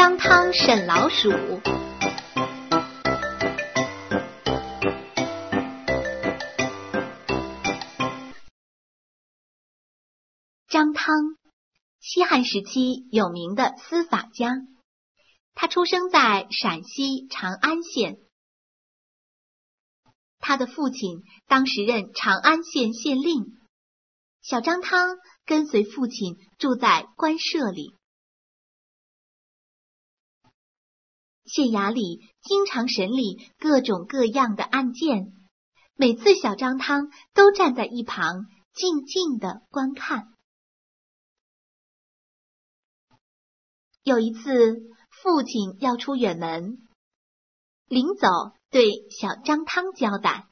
张汤审老鼠。张汤，西汉时期有名的司法家，他出生在陕西长安县。他的父亲当时任长安县县令，小张汤跟随父亲住在官舍里。县衙里经常审理各种各样的案件，每次小张汤都站在一旁静静地观看。有一次，父亲要出远门，临走对小张汤交代：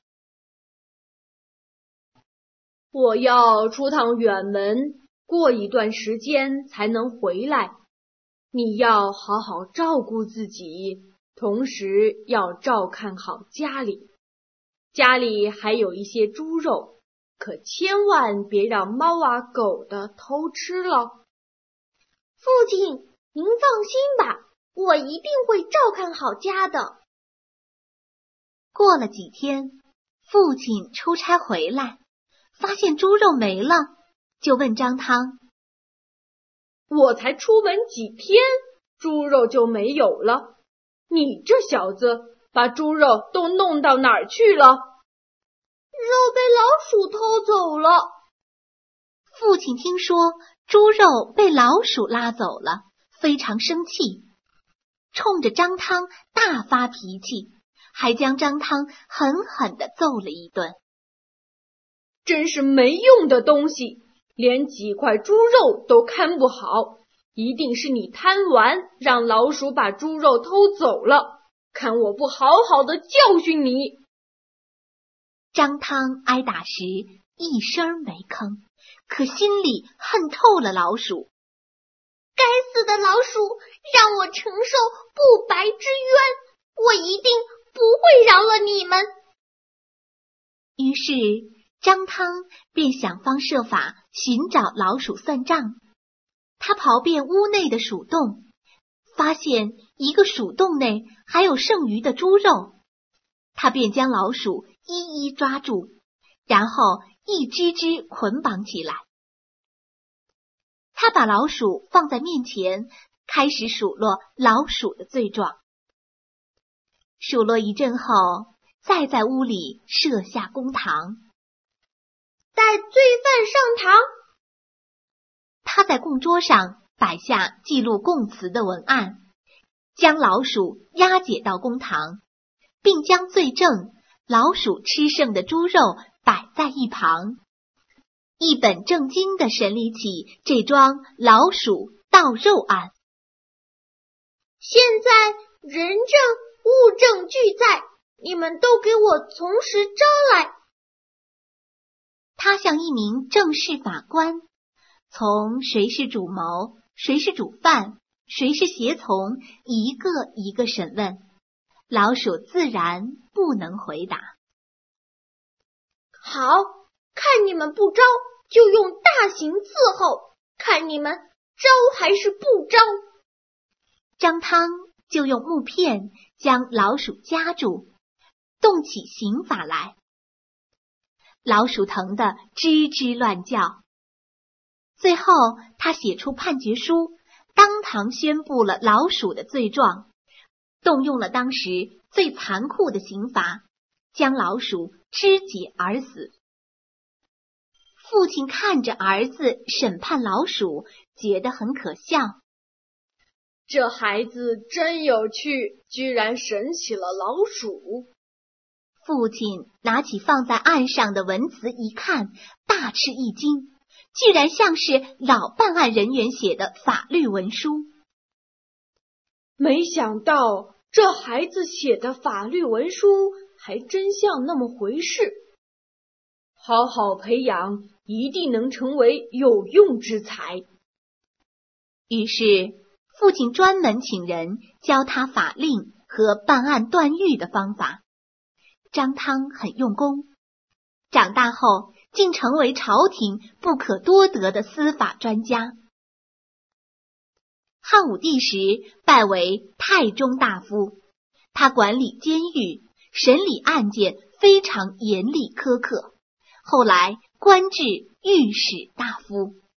我要出趟远门，过一段时间才能回来。你要好好照顾自己，同时要照看好家里。家里还有一些猪肉，可千万别让猫啊狗的偷吃了。 父亲，您放心吧，我一定会照看好家的。 过了几天，父亲出差回来，发现猪肉没了，就问张汤： 我才出门几天，猪肉就没有了？你这小子把猪肉都弄到哪儿去了？ 肉被老鼠偷走了。 父亲听说猪肉被老鼠拉走了，非常生气，冲着张汤大发脾气，还将张汤狠狠地揍了一顿。 真是没用的东西，连几块猪肉都看不好，一定是你贪玩，让老鼠把猪肉偷走了，看我不好好的教训你。 张汤挨打时一声没吭，可心里恨透了老鼠。 该死的老鼠，让我承受不白之冤，我一定不会饶了你们。 于是张汤便想方设法寻找老鼠算账。他刨遍屋内的鼠洞，发现一个鼠洞内还有剩余的猪肉，他便将老鼠一一抓住，然后一只只捆绑起来。他把老鼠放在面前，开始数落老鼠的罪状。数落一阵后，再在屋里设下公堂， 带罪犯上堂。 他在供桌上摆下记录供词的文案，将老鼠押解到公堂，并将罪证老鼠吃剩的猪肉摆在一旁，一本正经地审理起这桩老鼠盗肉案。 现在人证物证俱在，你们都给我从实招来。 他像一名正式法官，从谁是主谋，谁是主犯，谁是胁从，一个一个审问，老鼠自然不能回答。 好，看你们不招，就用大刑伺候，看你们招还是不招。 张汤就用木片将老鼠夹住，动起刑法来。老鼠疼得吱吱乱叫。最后他写出判决书，当堂宣布了老鼠的罪状，动用了当时最残酷的刑罚，将老鼠肢解而死。父亲看着儿子审判老鼠，觉得很可笑。 这孩子真有趣，居然审起了老鼠。 父亲拿起放在案上的文词一看，大吃一惊，居然像是老办案人员写的法律文书。 没想到这孩子写的法律文书还真像那么回事。好好培养，一定能成为有用之才。 于是父亲专门请人教他法令和办案断狱的方法。张汤很用功，长大后竟成为朝廷不可多得的司法专家。 汉武帝时拜为太中大夫，他管理监狱，审理案件非常严厉苛刻，后来官至御史大夫。